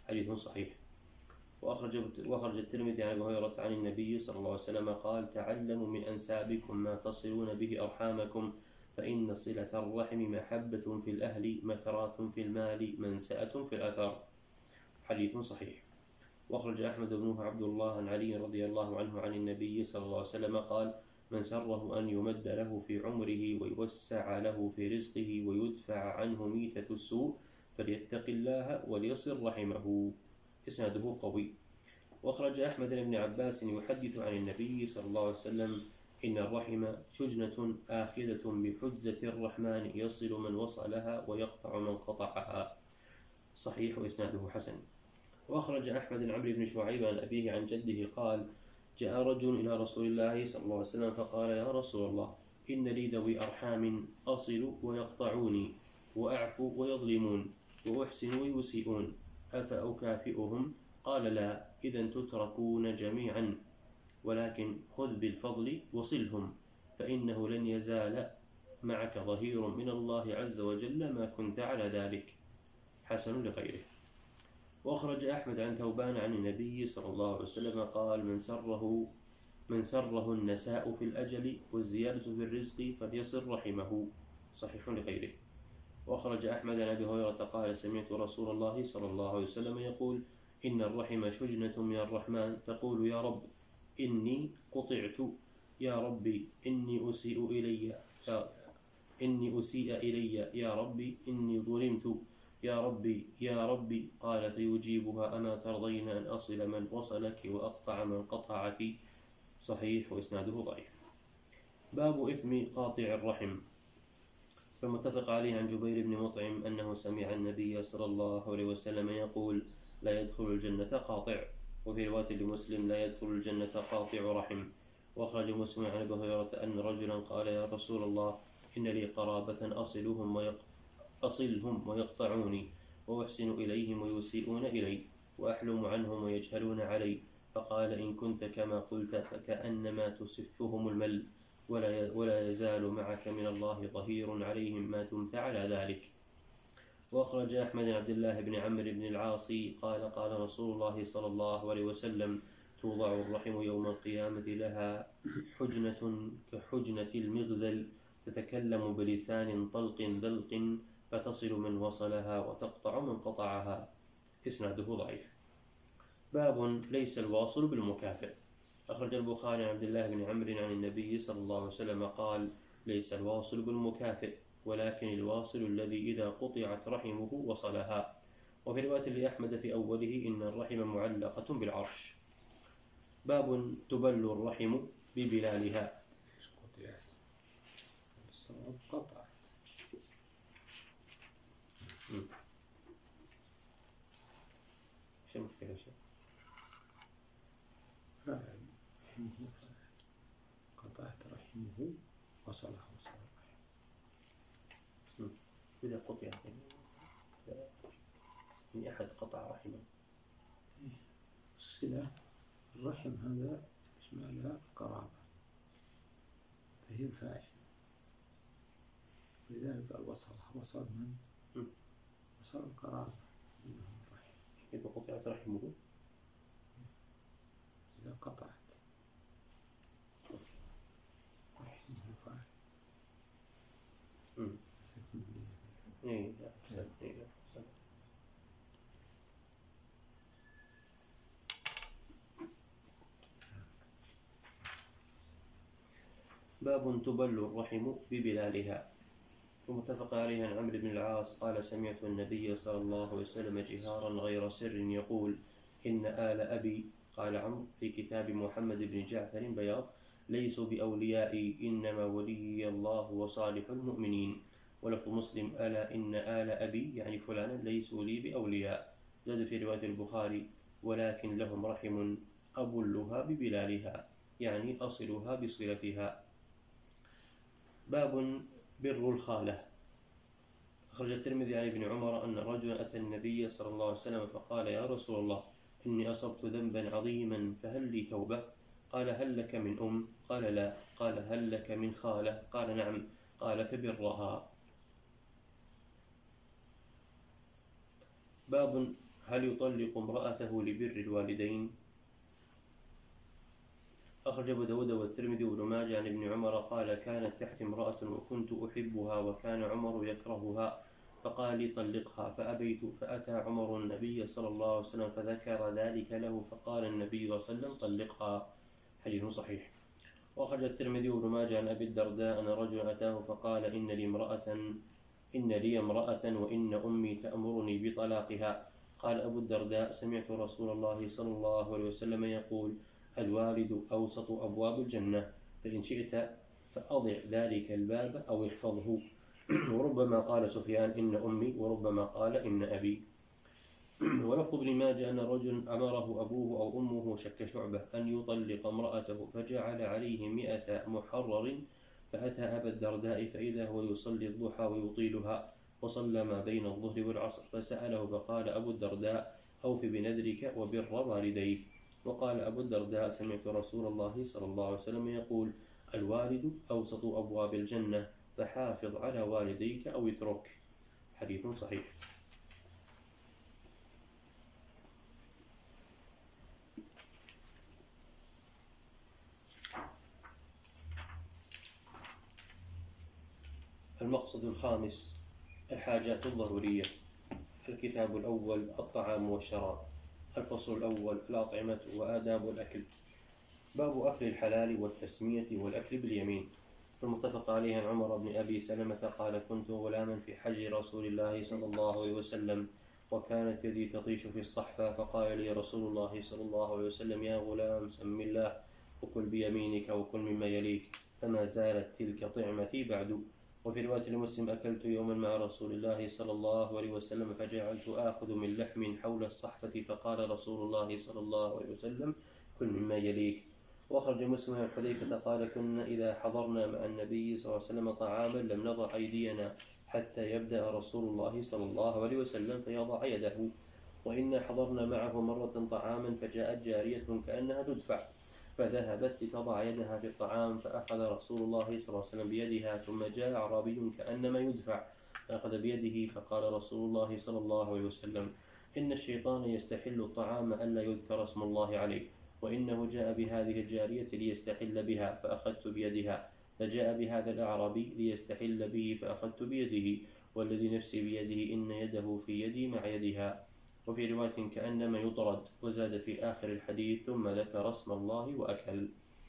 حديث صحيح. وأخرج وأخرج الترمذي عن أبي هريرة عن النبي صلى الله عليه وسلم قال: تعلموا من أنسابكم ما تصلون به أرحامكم، فإن صلة الرحم محبة في الأهل، مثرات في المال، منسأة في الأثر. حديث صحيح. وأخرج أحمد بن عبد الله عن علي رضي الله عنه عن النبي صلى الله عليه وسلم قال: من سره أن يمد له في عمره ويوسع له في رزقه ويدفع عنه ميتة السوء فليتق الله وليصل رحمه. إسناده قوي. وأخرج أحمد بن عباس يحدث عن النبي صلى الله عليه وسلم: إن الرحم شجنة آخذة بحجزة الرحمن، يصل من وصلها ويقطع من قطعها. صحيح وإسناده حسن. وأخرج أحمد بن عمرو بن شعيب عن أبيه عن جده قال: جاء رجل إلى رسول الله صلى الله عليه وسلم فقال: يا رسول الله، إن لي ذوي أرحام أصل ويقطعوني، وأعفو ويظلمون، وأحسن ويسيئون، أفأكافئهم؟ قال: لا، إذا تتركون جميعا، ولكن خذ بالفضل وصلهم، فإنه لن يزال معك ظهير من الله عز وجل ما كنت على ذلك. حسن لغيره. وأخرج أحمد عن ثوبان عن النبي صلى الله عليه وسلم قال: من سره من سره النساء في الأجل والزيادة في الرزق فليصل رحمه. صحيح لغيره. وأخرج أحمد عن أبي هريرة قال: سمعت رسول الله صلى الله عليه وسلم يقول: إن الرحم شجنة من الرحمن، تقول يا رب إني قطعت، يا ربي إني أسيء إلي يا إني أسيء إلي يا ربي إني ظلمت، يا ربي يا ربي. قال فيجيبها: أما ترضين أن أصل من وصلك وأقطع من قطعك. صحيح وإسناده ضعيف. باب إثم قاطع الرحم. فمتفق عليه عن جبير بن مطعم أنه سمع النبي صلى الله عليه وسلم يقول: لا يدخل الجنة قاطع. وفي رواية لمسلم: لا يدخل الجنة قاطع رحم. وأخرج مسلم عن أبي هريرة أن رجلا قال: يا رسول الله، إن لي قرابة أصلهم ويق... أصلهم ويقطعوني، وأحسن إليهم ويسيئون إلي، وأحلم عنهم ويجهلون علي. فقال: إن كنت كما قلت فكأنما تسفهم المل، ولا ولا يزال معك من الله ظهير عليهم ما دمت على ذلك. وأخرج أحمد بن عبد الله بن عمرو بن العاص قال: قال رسول الله صلى الله عليه وسلم: توضع الرحم يوم القيامة لها حجنة كحجنة المغزل، تتكلم بلسان طلق ذلق، فتصل من وصلها وتقطع من قطعها. إسناده ضعيف. باب ليس الواصل بالمكافئ. أخرج البخاري عن عبد الله بن عمرو عن النبي صلى الله عليه وسلم قال: ليس الواصل بالمكافئ، ولكن الواصل الذي إذا قطعت رحمه وصلها. وفي رواية لأحمد في أوله: إن الرحم معلقة بالعرش. باب تبل الرحم ببلالها. قطعت الصواب قطعت. شو المشكلة؟ شيء فاعل رحمه فاعل، قطعت رحمه وصلها وصل الرحم. إذا قطعت من أحد قطع رحمه. الصلة الرحم هذا اسمه لها قرابة، فهي الفاعل، لذلك قال وصلها. وصل من؟ م. وصل القرابة منهم الرحم. إذا قطعت رحمه، إذا قطعت رحمه الفاعل. امم إيه إيه. باب تبل الرحم ببلالها. ومتفق عليه عن عمرو بن العاص قال: سمعت النبي صلى الله عليه وسلم جهارا غير سر يقول: إن آل أبي، قال عمرو في كتاب محمد بن جعفر بياض، ليسوا بأوليائي، إنما ولي الله وصالح المؤمنين. ولفظ مسلم: ألا إن آل أبي يعني فلانا ليسوا لي بأولياء. زاد في رواية البخاري: ولكن لهم رحم أبلها ببلالها، يعني أصلها بصلتها. باب بر الخالة. أخرج الترمذي عن ابن عمر أن رجلا أتى النبي صلى الله عليه وسلم فقال: يا رسول الله، إني أصبت ذنبا عظيما فهل لي توبة؟ قال: هل لك من أم؟ قال: لا. قال: هل لك من خالة؟ قال: نعم. قال: فبرها. باب هل يطلق امرأته لبر الوالدين؟ أخرج أبو داود والترمذي وابن ماجه عن ابن عمر قال كانت تحت امرأة وكنت أحبها وكان عمر يكرهها فقال لي طلقها فأبيت، فأتى عمر النبي صلى الله عليه وسلم فذكر ذلك له فقال النبي صلى الله عليه وسلم طلقها. حديث صحيح. وأخرج الترمذي وابن ماجه عن أبي الدرداء أن رجلا أتاه فقال إن لي امرأة إن لي امرأة وإن أمي تأمرني بطلاقها. قال أبو الدرداء سمعت رسول الله صلى الله عليه وسلم يقول الوالد أوسط أبواب الجنة، فإن شئت فأضع ذلك الباب أو احفظه. وربما قال سفيان إن أمي، وربما قال إن أبي. ولفظ ابن ماجه أن رجل أمره أبوه أو أمه شك شعبة أن يطلق امرأته فجعل عليه مئة محرر، فأتى أبا الدرداء فإذا هو يصلي الضحى ويطيلها، وصلى ما بين الظهر والعصر، فسأله فقال أبو الدرداء أوف بنذرك وبر والديك. وقال أبو الدرداء سمعت رسول الله صلى الله عليه وسلم يقول الوالد أوسط أبواب الجنة، فحافظ على والديك أو اترك. حديث صحيح. المقصد الخامس الحاجات الضرورية. الكتاب الأول الطعام والشراب. الفصل الأول الأطعمة وآداب الأكل. باب أكل الحلال والتسمية والأكل باليمين. فالمتفق عليه عن عمر بن أبي سلمة قال كنت غلاما في حجر رسول الله صلى الله عليه وسلم وكانت يدي تطيش في الصحفة، فقال لي رسول الله صلى الله عليه وسلم يا غلام سم الله وكل بيمينك وكل مما يليك، فما زالت تلك طعمتي بعد. وفي رواية لمسلم أكلت يوما مع رسول الله صلى الله عليه وسلم فجعلت آخذ من لحم حول الصحفة، فقال رسول الله صلى الله عليه وسلم كل مما يليك. وأخرج مسلم عن حذيفة قال كنا إذا حضرنا مع النبي صلى الله عليه وسلم طعاما لم نضع أيدينا حتى يبدأ رسول الله صلى الله عليه وسلم فيضع يده. وإنا حضرنا معه مرة طعاما فجاءت جارية كأنها تدفع فذهبت لتضع يدها في الطعام، فأخذ رسول الله صلى الله عليه وسلم بيدها، ثم جاء أعرابي كأنما يدفع فأخذ بيده، فقال رسول الله صلى الله عليه وسلم إن الشيطان يستحل الطعام ألا يذكر اسم الله عليه، وإنه جاء بهذه الجارية ليستحل بها فأخذت بيدها، فجاء بهذا الأعرابي ليستحل به فأخذت بيده، والذي نفسي بيده إن يده في يدي مع يدها. وفي رواية كأنما يطرد، وزاد في آخر الحديث ثم ذكر اسم الله وأكل.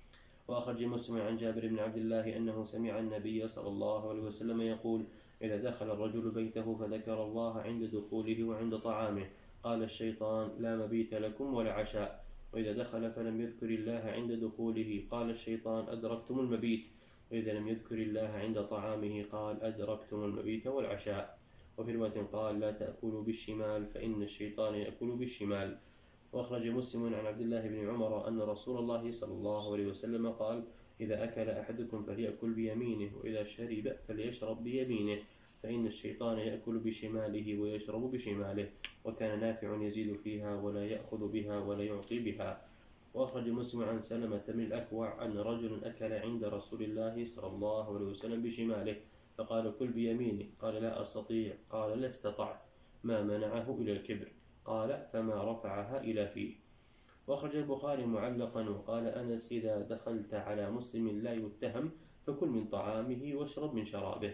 وأخرج مسلم عن جابر بن عبد الله أنه سمع النبي صلى الله عليه وسلم يقول إذا دخل الرجل بيته فذكر الله عند دخوله وعند طعامه قال الشيطان لا مبيت لكم ولا عشاء، وإذا دخل فلم يذكر الله عند دخوله قال الشيطان أدركتم المبيت، وإذا لم يذكر الله عند طعامه قال أدركتم المبيت والعشاء. وفي رواية قال لا تأكلوا بالشمال فإن الشيطان يأكل بالشمال. وأخرج مسلم عن عبد الله بن عمر أن رسول الله صلى الله عليه وسلم قال إذا أكل أحدكم فليأكل بيمينه، وإذا شرب فليشرب بيمينه، فإن الشيطان يأكل بشماله ويشرب بشماله. وكان نافع يزيد فيها ولا يأخذ بها ولا يعطي بها. وأخرج مسلم عن سلمة بن الأكوع أن رجلا أكل عند رسول الله صلى الله عليه وسلم بشماله، فقال كل بيمينه، قال لا أستطيع، قال لا استطعت، ما منعه إلى الكبر، قال فما رفعها إلى فيه. وأخرج البخاري معلقا وقال أنس إذا دخلت على مسلم لا يتهم فكل من طعامه واشرب من شرابه.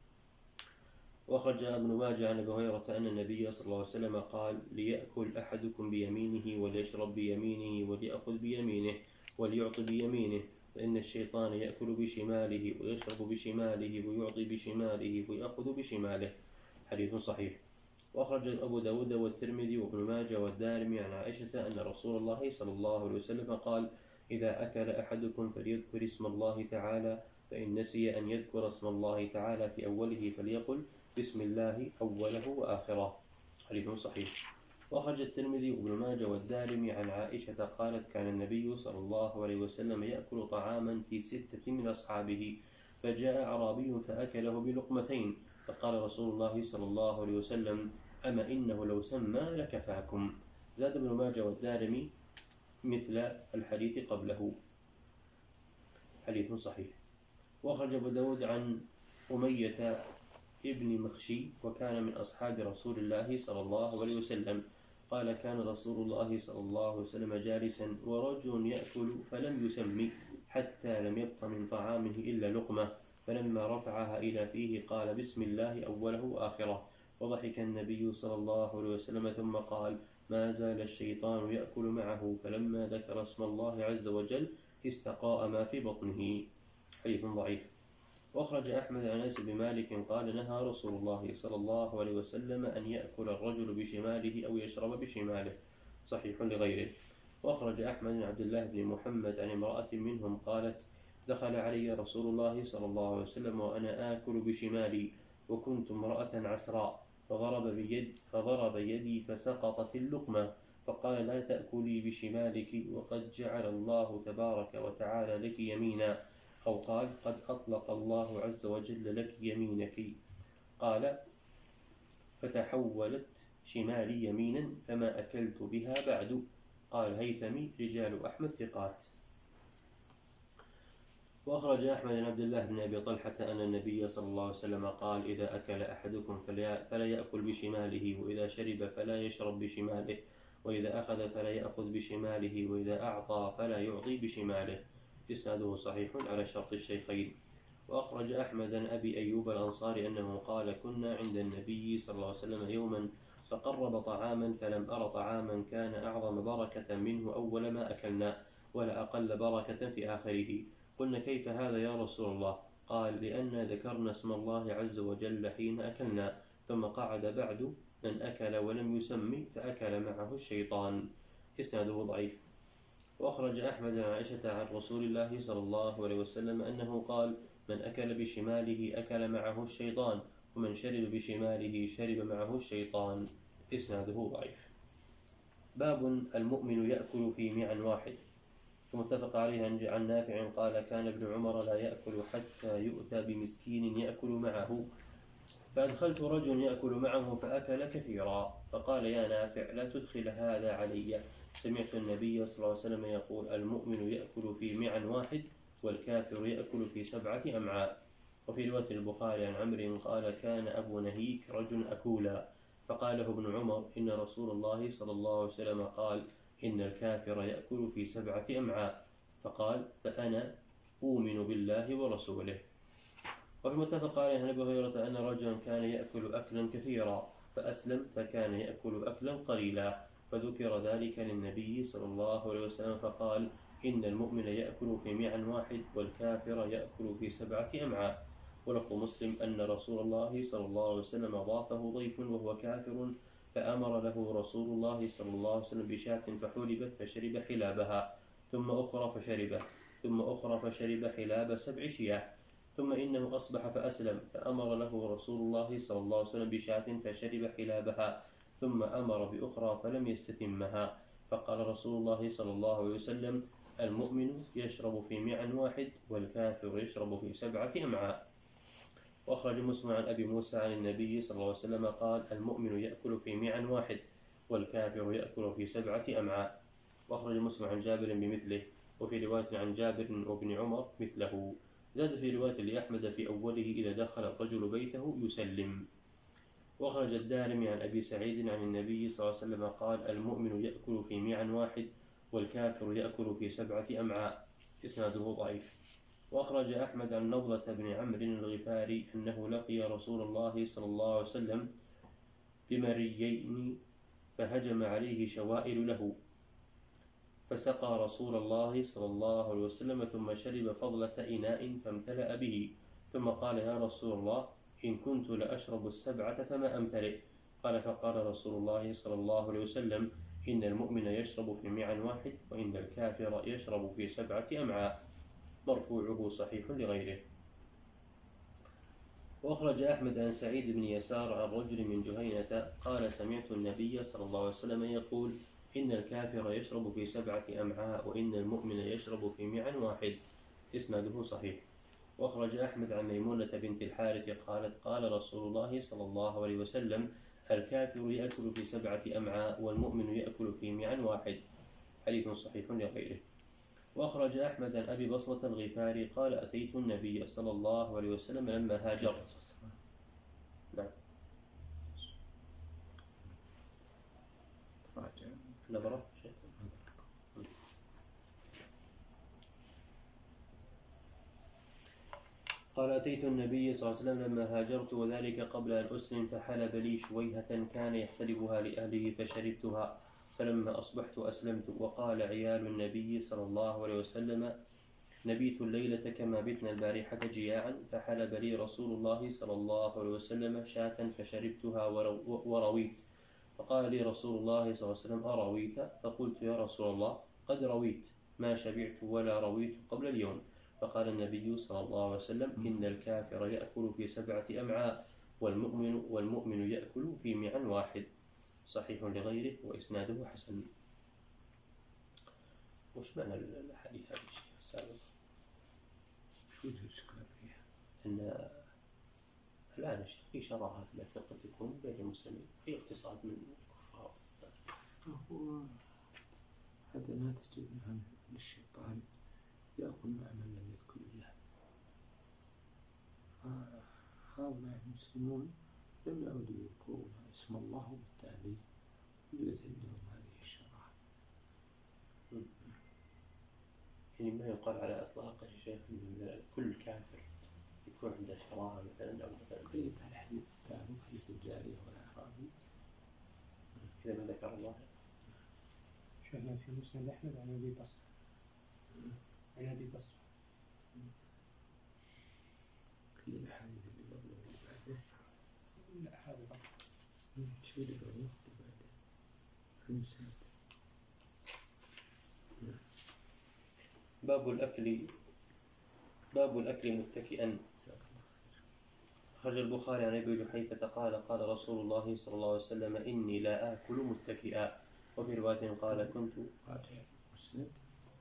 وأخرج ابن ماجه عن أبي هريرة أن النبي صلى الله عليه وسلم قال ليأكل أحدكم بيمينه وليشرب بيمينه وليأخذ بيمينه وليعطي بيمينه، فإن الشيطان يأكل بشماله ويشرب بشماله ويعطي بشماله ويأخذ بشماله. حديث صحيح. وأخرج أبو داود والترمذي وابن ماجه والدارمي عن عائشة أن رسول الله صلى الله عليه وسلم قال إذا أكل أحدكم فليذكر اسم الله تعالى، فإن نسي أن يذكر اسم الله تعالى في أوله فليقل بسم الله أوله وآخره. حديث صحيح. وأخرج الترمذي وابن ماجه والدارمي عن عائشة قالت كان النبي صلى الله عليه وسلم يأكل طعاما في ستة من أصحابه، فجاء أعرابي فأكله بلقمتين، فقال رسول الله صلى الله عليه وسلم أما إنه لو سمى لكفاكم. زاد ابن ماجه والدارمي مثل الحديث قبله. حديث صحيح. وأخرج أبو داود عن أمية ابن مخشي وكان من أصحاب رسول الله صلى الله عليه وسلم، قال كان رسول الله صلى الله عليه وسلم جالسا ورجل يأكل فلم يسمي حتى لم يبق من طعامه إلا لقمة، فلما رفعها إلى فيه قال بسم الله أوله وآخره، وضحك النبي صلى الله عليه وسلم ثم قال ما زال الشيطان يأكل معه، فلما ذكر اسم الله عز وجل استقاء ما في بطنه. حديث ضعيف. وأخرج أحمد عن أنس بن مالك قال نهى رسول الله صلى الله عليه وسلم أن يأكل الرجل بشماله أو يشرب بشماله، صحيح لغيره. وأخرج أحمد بن عبد الله بن محمد عن امرأة منهم قالت دخل علي رسول الله صلى الله عليه وسلم وأنا آكل بشمالي وكنت امرأة عسراء، فضرب بيد فضرب يدي فسقطت اللقمة، فقال لا تأكلي بشمالك وقد جعل الله تبارك وتعالى لك يمينا، أو قال قد أطلق الله عز وجل لك يمينك. قال فتحولت شمالي يمينا فما أكلت بها بعد. قال الهيثمي رجال أحمد ثقات. وأخرج أحمد بن عبد الله بن أبي طلحة أن النبي صلى الله عليه وسلم قال إذا أكل أحدكم فلا يأكل بشماله، وإذا شرب فلا يشرب بشماله، وإذا أخذ فلا يأخذ بشماله، وإذا أعطى فلا يعطي بشماله. إسناده صحيح على شرط الشيخين. وأخرج أحمد عن أبي أيوب الأنصاري أنه قال كنا عند النبي صلى الله عليه وسلم يوما فقرب طعاما فلم أر طعاما كان أعظم بركة منه أول ما أكلنا ولا أقل بركة في آخره. قلنا كيف هذا يا رسول الله؟ قال لأن ذكرنا اسم الله عز وجل حين أكلنا، ثم قعد بعد من أكل ولم يسمي فأكل معه الشيطان. إسناده ضعيف. وأخرج أحمد عن عائشة عن رسول الله صلى الله عليه وسلم أنه قال من أكل بشماله أكل معه الشيطان، ومن شرب بشماله شرب معه الشيطان. إسناده ضعيف. باب المؤمن يأكل في معا واحد. متفق عليه عن نافع قال كان ابن عمر لا يأكل حتى يؤتى بمسكين يأكل معه، فأدخلت رجل يأكل معه فأكل كثيرا، فقال يا نافع لا تدخل هذا علي، سمعت النبي صلى الله عليه وسلم يقول المؤمن يأكل في معا واحد والكافر يأكل في سبعة أمعاء. وفي رواية البخاري عن عمرو قال كان أبو نهيك رجل أكولا، فقاله ابن عمر إن رسول الله صلى الله عليه وسلم قال إن الكافر يأكل في سبعة أمعاء، فقال فأنا أؤمن بالله ورسوله. وفي المتفق عليه عن أبي هريرة أن رجلا كان يأكل أكلا كثيرا فأسلم فكان يأكل أكلا قليلا، فذكر ذلك للنبي صلى الله عليه وسلم فقال إن المؤمن يأكل في معا واحد والكافر يأكل في سبعة أمعاء. ولفظ مسلم أن رسول الله صلى الله عليه وسلم ضافه ضيف وهو كافر فأمر له رسول الله صلى الله عليه وسلم بشاة فحلبت فشرب حلابها، ثم أخرى فشربه، ثم أخرى فشرب حلاب سبع شياه، ثم إنه أصبح فأسلم فأمر له رسول الله صلى الله عليه وسلم بشاة فشرب حلابها، ثم أمر بأخرى فلم يستتمها، فقال رسول الله صلى الله عليه وسلم المؤمن يشرب في معا واحد والكافر يشرب في سبعة أمعاء. وأخرج مسلم عن أبي موسى عن النبي صلى الله عليه وسلم قال المؤمن يأكل في معا واحد والكافر يأكل في سبعة أمعاء. وأخرج مسلم عن جابر بمثله، وفي رواية عن جابر وابن عمر مثله. زاد في رواية لأحمد في أوله إذا دخل الرجل بيته يسلم. وأخرج الدارمي عن أبي سعيد عن النبي صلى الله عليه وسلم قال المؤمن يأكل في معا واحد والكافر يأكل في سبعة أمعاء. إسناده ضعيف. وأخرج أحمد عن نضلة بن عمرو الغفاري أنه لقي رسول الله صلى الله عليه وسلم بمريين فهجم عليه شوائل له، فسقى رسول الله صلى الله عليه وسلم ثم شرب فضلة إناء فامتلأ به، ثم قال يا رسول الله إن كنت لأشرب السبعة فما أمتلئ. قال فقال رسول الله صلى الله عليه وسلم إن المؤمن يشرب في معا واحد وإن الكافر يشرب في سبعة أمعاء. مرفوعه صحيح لغيره. وأخرج أحمد عن سعيد بن يسار عن رجل من جهينة قال سمعت النبي صلى الله عليه وسلم يقول إن الكافر يشرب في سبعة أمعاء وإن المؤمن يشرب في معا واحد. إسناده صحيح. وأخرج أحمد عن ميمونة بنت الحارث قالت قال رسول الله صلى الله عليه وسلم الكافر يأكل في سبعة أمعاء والمؤمن يأكل في معا واحد. حديث صحيح لغيره. وأخرج أحمد عن أبي بصرة الغفاري قال أتيت النبي صلى الله عليه وسلم لما هاجرت. نعم. نبرة شيء. قال أتيت النبي صلى الله عليه وسلم لما هاجرت وذلك قبل أن أسلم فحلب لي شويهة كان يحتلبها لأهله فشربتها فلما أصبحت أسلمت. وقال عيال النبي صلى الله عليه وسلم نبيت الليلة كما بتنا البارحة جياعا فحلب لي رسول الله صلى الله عليه وسلم شاة فشربتها ورويت. فقال لي رسول الله صلى الله عليه وسلم أرويت؟ فقلت يا رسول الله قد رويت ما شبعت ولا رويت قبل اليوم. فقال النبي صلى الله عليه وسلم إن الكافر يأكل في سبعة أمعاء والمؤمن والمؤمن يأكل في معا واحد. صحيح لغيره وإسناده حسن. وش معنى الحديث هذا الشيء السابق؟ شو وجه الإشكال فيها؟ أن الآن الشيخ في شراهة مثل قد تكون بين المسلمين في اقتصاد من الكفار. هو هذا ناتج عن الشيطان يأكل مع من لم يذكر الله. فهؤلاء المسلمون لم يعودوا يذكرون اسم الله وبالتالي وجدت عندهم هذه الشراهة. يعني ما يقال على إطلاقه يا شيخ أن كل كافر يكون عنده شراهة مثلا أو مثلا. قيد على الحديث السابق حديث الجارية والأعرابي إذا ما ذكر الله. شيخنا في مسند أحمد عن أبي بصر عن أبي بصر كل الأحاديث اللي قبله واللي بعده. لا هذا فقط. شو اللي قبله واللي بعده في المسند. باب الأكل باب الأكل متكئا. خرج البخاري عن أبي جحيفة قال قال رسول الله صلى الله عليه وسلم إني لا آكل متكئا. وفي رواية قال كنت هذا مسند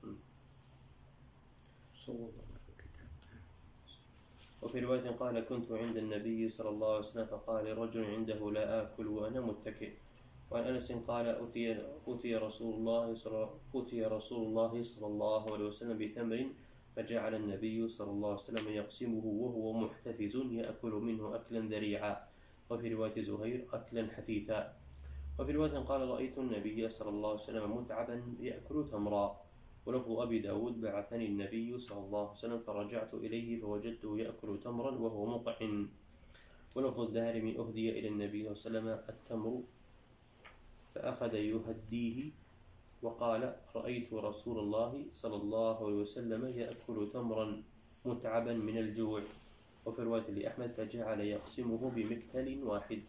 صوب في الكتاب. وفي رواية قال كنت عند النبي صلى الله عليه وسلم فقال رجل عنده لا آكل وأنا متكئ. وعن أنس قال أتي أتي رسول الله صلى أتي رسول الله صلى الله عليه وسلم بتمر فجعل النبي صلى الله عليه وسلم يقسمه وهو محتفز يأكل منه أكلا ذريعا. وفي رواية زهير أكلا حثيثا. وفي رواية قال رأيت النبي صلى الله عليه وسلم متعبا يأكل تمرا. ولفظ أبي داود بعثني النبي صلى الله عليه وسلم فرجعت إليه فوجدته يأكل تمرا وهو مطعن. ولفظ الدارمي أهدي إلى النبي صلى الله عليه وسلم التمر فأخذ يهديه وقال رأيت رسول الله صلى الله عليه وسلم يأكل تمرا متعبا من الجوع. وفي رواية لأحمد فجعل يقسمه بمكتل واحد.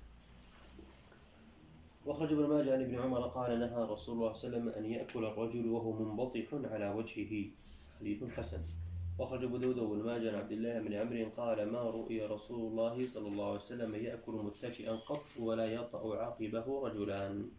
وخرج ابن ماجه عن ابن عمر قال نهى رسول الله صلى الله عليه وسلم أن يأكل الرجل وهو منبطح على وجهه. حديث حسن. وخرج أبو داود وابن ماجه عن عبد الله بن عمرو قال ما رؤي رسول الله صلى الله عليه وسلم يأكل متكئا قط ولا يطأ عقبه رجلان.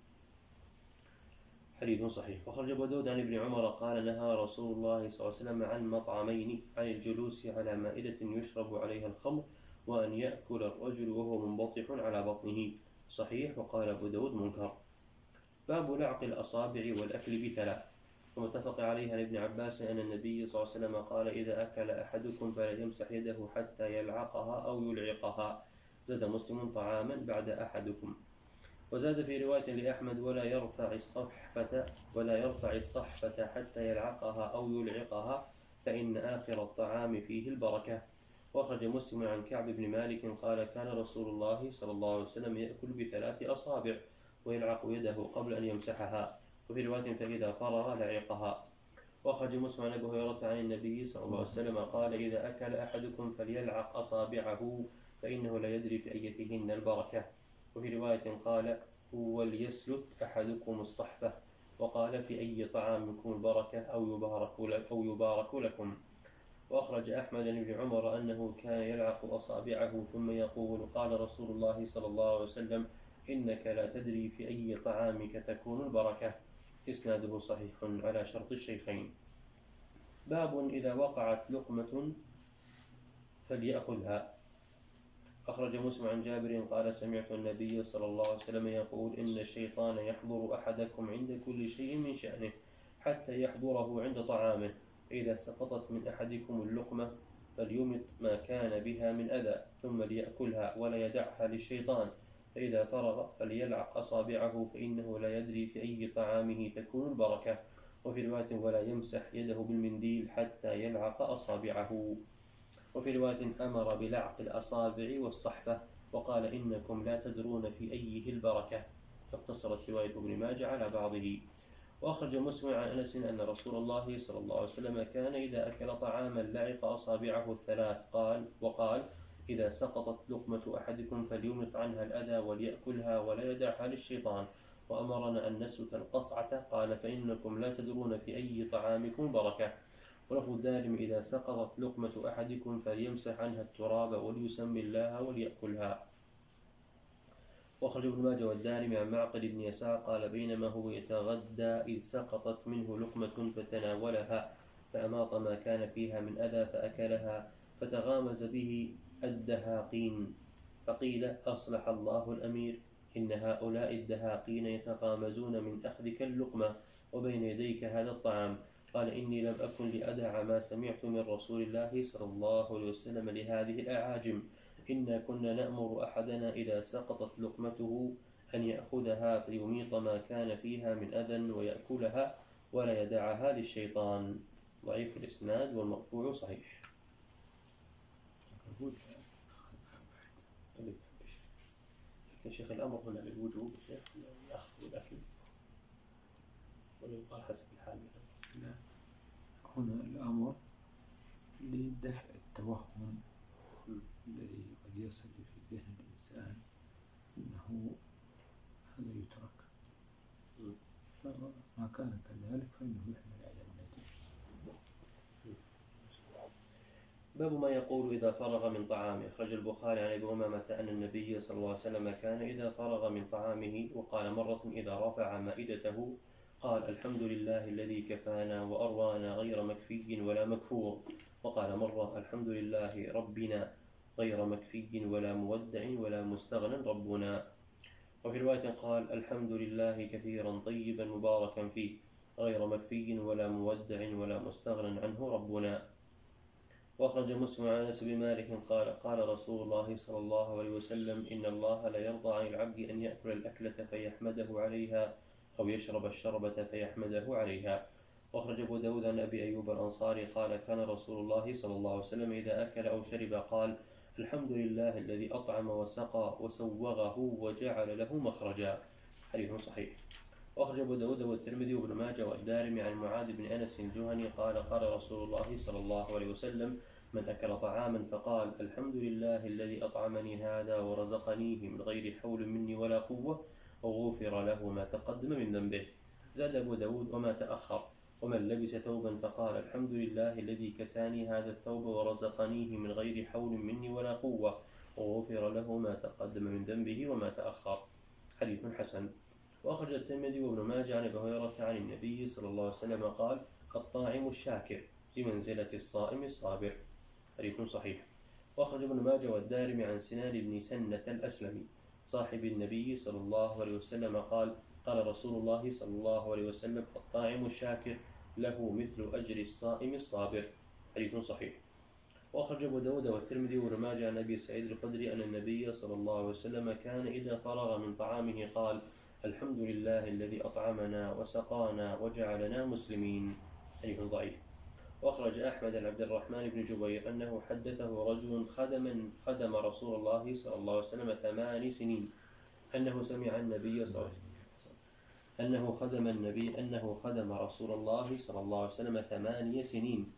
حديث صحيح. وخرج أبو داود عن ابن عمر قال نهى رسول الله صلى الله عليه وسلم عن مطعمين عن الجلوس على مائدة يشرب عليها الخمر وأن يأكل الرجل وهو منبطح على بطنه. صحيح. وقال أبو داود منكر. باب لعق الأصابع والأكل بثلاث. ومتفق عليه عن ابن عباس أن النبي صلى الله عليه وسلم قال إذا أكل أحدكم فلا يمسح يده حتى يلعقها أو يلعقها. زاد مسلم طعاما بعد أحدكم. وزاد في رواية لأحمد ولا يرفع الصحفة ولا يرفع الصحفة حتى يلعقها أو يلعقها فإن آخر الطعام فيه البركة. وأخرج مسلم عن كعب بن مالك قال كان رسول الله صلى الله عليه وسلم يأكل بثلاث أصابع ويلعق يده قبل أن يمسحها. وفي رواية فإذا فرغ لعقها. وأخرج مسلم عن أبي هريرة عن النبي صلى الله عليه وسلم قال إذا أكل أحدكم فليلعق أصابعه فإنه لا يدري في أيتهن البركة. وفي رواية قال وليسلت أحدكم الصحفة. وقال في أي طعامكم البركة أو يبارك لك أو يبارك لكم. وأخرج أحمد عن ابن عمر أنه كان يلعق أصابعه ثم يقول قال رسول الله صلى الله عليه وسلم إنك لا تدري في أي طعامك تكون البركة. إسناده صحيح على شرط الشيخين. باب إذا وقعت لقمة فليأخذها. أخرج مسلم عن جابر قال سمعت النبي صلى الله عليه وسلم يقول إن الشيطان يحضر أحدكم عند كل شيء من شأنه حتى يحضره عند طعامه. إذا سقطت من أحدكم اللقمة فليمط ما كان بها من أذى ثم ليأكلها ولا يدعها للشيطان فإذا فرغ فليلعق أصابعه فإنه لا يدري في أي طعامه تكون البركة. وفي رواية ولا يمسح يده بالمنديل حتى يلعق أصابعه. وفي رواية أمر بلعق الأصابع والصحفة وقال إنكم لا تدرون في أيه البركة. فاقتصرت رواية ابن ماجه على بعضه. وأخرج مسلم عن أنس أن رسول الله صلى الله عليه وسلم كان إذا أكل طعاما لعق أصابعه الثلاث قال وقال إذا سقطت لقمة أحدكم فليمط عنها الأذى وليأكلها ولا يدعها للشيطان. وأمرنا أن نسلك القصعة قال فإنكم لا تدرون في أي طعامكم بركة. ولفظ الدارم إذا سقطت لقمة أحدكم فليمسح عنها التراب وليسمي الله وليأكلها. وأخرج ابن ماجه والدارمي عن معقل بن يسار قال بينما هو يتغدى إذ سقطت منه لقمة فتناولها فأماط ما كان فيها من أذى فأكلها فتغامز به الدهاقين فقيل أصلح الله الأمير إن هؤلاء الدهاقين يتغامزون من أخذك اللقمة وبين يديك هذا الطعام. قال إني لم أكن لأدع ما سمعت من رسول الله صلى الله عليه وسلم لهذه الأعاجم إنا كنا نأمر أحدنا إذا سقطت لقمته أن يأخذها فيميط ما كان فيها من أذى ويأكلها ولا يدعها للشيطان. ضعيف الإسناد والمرفوع صحيح. شيخ الأمر هنا للوجوب الأخذ والأكل ولا يقال حسب الحال؟ لا، هنا الأمر لدفع التوهم الذي قد يصل في ذهن الإنسان أنه هذا يترك، فما كان كذلك فإنه يحمل على الندم. باب ما يقول إذا فرغ من طعامه. أخرج البخاري عن أبي أمامة أن النبي صلى الله عليه وسلم كان إذا فرغ من طعامه وقال مرة إذا رفع مائدته قال الحمد لله الذي كفانا وأروانا غير مكفي ولا مكفور. وقال مرة الحمد لله ربنا غير مكفي ولا مودع ولا مستغنى ربنا. وفي رواية قال الحمد لله كثيرا طيبا مباركا فيه غير مكفي ولا مودع ولا مستغنى عنه ربنا. وأخرج مسلم عن أنس بن مالك قال قال رسول الله صلى الله عليه وسلم إن الله لا يرضى عن العبد أن يأكل الأكلة فيحمده عليها أو يشرب الشربة فيحمده عليها. وأخرج أبو داود عن أبي أيوب الأنصاري قال كان رسول الله صلى الله عليه وسلم إذا أكل أو شرب قال الحمد لله الذي أطعم وسقى وسوغه وجعل له مخرجا. حديث صحيح. وأخرج أبو داود والترمذي وابن ماجه والدارمي عن معاذ بن أنس الجهني قال قال رسول الله صلى الله عليه وسلم من أكل طعاما فقال الحمد لله الذي أطعمني هذا ورزقنيه من غير حول مني ولا قوة وغفر له ما تقدم من ذنبه. زاد أبو داود وما تأخر. ومن لبس ثوبا فقال الحمد لله الذي كساني هذا الثوب ورزقنيه من غير حول مني ولا قوة وغفر له ما تقدم من ذنبه وما تأخر. حديث حسن. وأخرج الترمذي وابن ماجه عن أبي هريرة عن النبي صلى الله عليه وسلم قال الطاعم الشاكر بمنزلة الصائم الصابر. حديث صحيح. وأخرج ابن ماجه والدارمي عن سنان بن سنة الأسلمي صاحب النبي صلى الله عليه وسلم قال قال رسول الله صلى الله عليه وسلم الطاعم الشاكر له مثل أجر الصائم الصابر. حديث صحيح. وأخرج أبو داود والترمذي وابن ماجه عن أبي سعيد الخدري أن النبي صلى الله عليه وسلم كان إذا فرغ من طعامه قال الحمد لله الذي أطعمنا وسقانا وجعلنا مسلمين. حديث ضعيف. وأخرج أحمد عن عبد الرحمن بن جبير أنه حدثه رجل خدما خدم رسول الله صلى الله عليه وسلم ثمان سنين أنه سمع النبي صلى الله عليه وسلم أنه خدم النبي أنه خدم رسول الله صلى الله عليه وسلم ثمانية سنين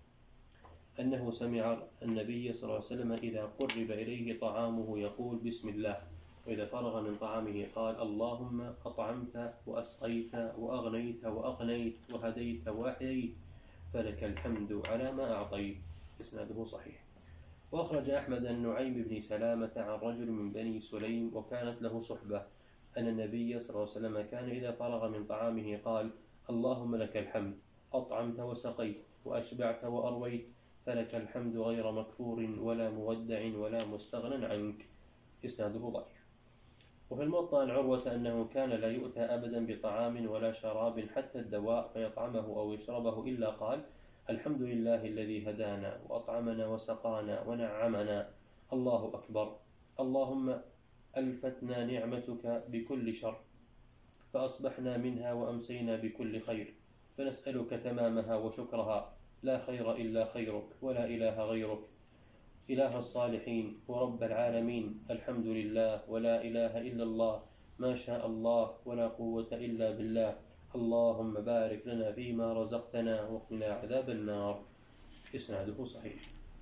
أنه سمع النبي صلى الله عليه وسلم إذا قرب إليه طعامه يقول بسم الله وإذا فرغ من طعامه قال اللهم أطعمت وأسقيت وأغنيت وأقنيت وهديت وأحييت فلك الحمد على ما أعطيت. إسناده صحيح. وأخرج أحمد النعيم بن سلامة عن رجل من بني سليم وكانت له صحبة أن النبي صلى الله عليه وسلم كان إذا فرغ من طعامه قال اللهم لك الحمد أطعمت وسقيت وأشبعت وأرويت فلك الحمد غير مكفور ولا مودع ولا مستغنى عنك. إسناده ضعيف. وفي الموطأ عن عروة أنه كان لا يؤتى أبدا بطعام ولا شراب حتى الدواء فيطعمه أو يشربه إلا قال الحمد لله الذي هدانا وأطعمنا وسقانا ونعمنا الله أكبر اللهم ألفتنا نعمتك بكل شر، فأصبحنا منها وأمسينا بكل خير، فنسألك تمامها وشكرها، لا خير إلا خيرك ولا إله غيرك، إله الصالحين ورب العالمين، الحمد لله ولا إله إلا الله، ما شاء الله ولا قوة إلا بالله، اللهم بارك لنا فيما رزقتنا وقنا عذاب النار. إسناده صحيح.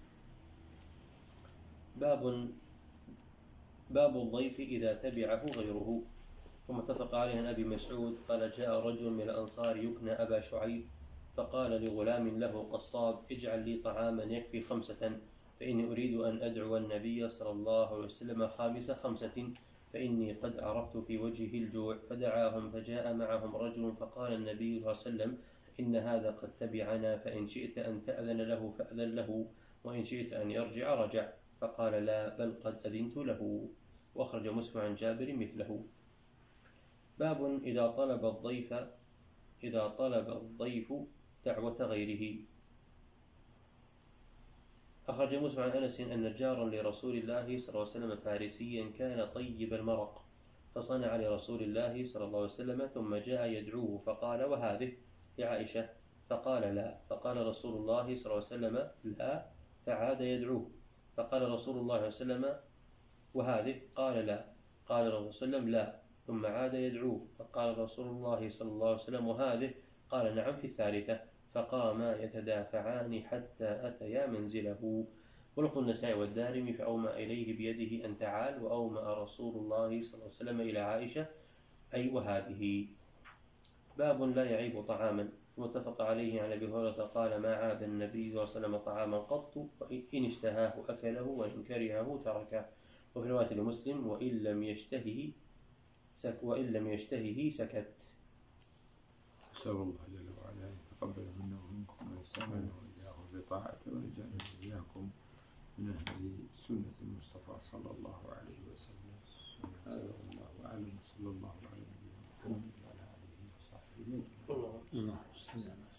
باب باب الضيف إذا تبعه غيره. ثم اتفق عليه عن أبي مسعود قال جاء رجل من الأنصار يكنى أبا شعيب فقال لغلام له قصاب اجعل لي طعاما يكفي خمسة، فإني أريد أن أدعو النبي صلى الله عليه وسلم خامس خمسة، فإني قد عرفت في وجهه الجوع. فدعاهم فجاء معهم رجل فقال النبي صلى الله عليه وسلم إن هذا قد تبعنا، فإن شئت أن تأذن له فأذن له، وإن شئت أن يرجع رجع. فقال لا بل قد أذنت له. وأخرج مسلم عن جابر مثله. باب إذا طلب الضيف إذا طلب الضيف دعوة غيره. أخرج مسلم عن أنس أن جارا لرسول الله صلى الله عليه وسلم فارسيا كان طيب المرق، فصنع لرسول الله صلى الله عليه وسلم ثم جاء يدعوه فقال وهذه لعائشة، فقال لا، فقال رسول الله صلى الله عليه وسلم لا، فعاد يدعوه، فقال رسول الله صلى الله عليه وسلم وهذه، قال لا، قال الرسول صلى الله عليه وسلم لا، ثم عاد يدعوه، فقال رسول الله صلى الله عليه وسلم وهذه، قال نعم في الثالثة، فقاما يتدافعان حتى أتيا منزله. ولفظ النسائي والدارمي فأومأ إليه بيده أن تعال، وأومأ رسول الله صلى الله عليه وسلم إلى عائشة أي وهذه. باب لا يعيب طعاما. متفق عليه عن أبي هريرة قال ما عاب النبي صلى الله عليه وسلم طعاما قط، وإن اشتهاه أكله وإن كرهه تركه. وفي رواية لمسلم وإن لم يشتهه سك وإن لم يشتهه سكت. أسأل الله جل وعلا أن يتقبل منا ومنكم ويسامحنا وإياكم بطاعته ويجعلنا وإياكم من أهل سنة المصطفى صلى الله عليه وسلم. هذا والله أعلم. صلى الله على نبينا محمد وعلى آله وصحبه أجمعين. الله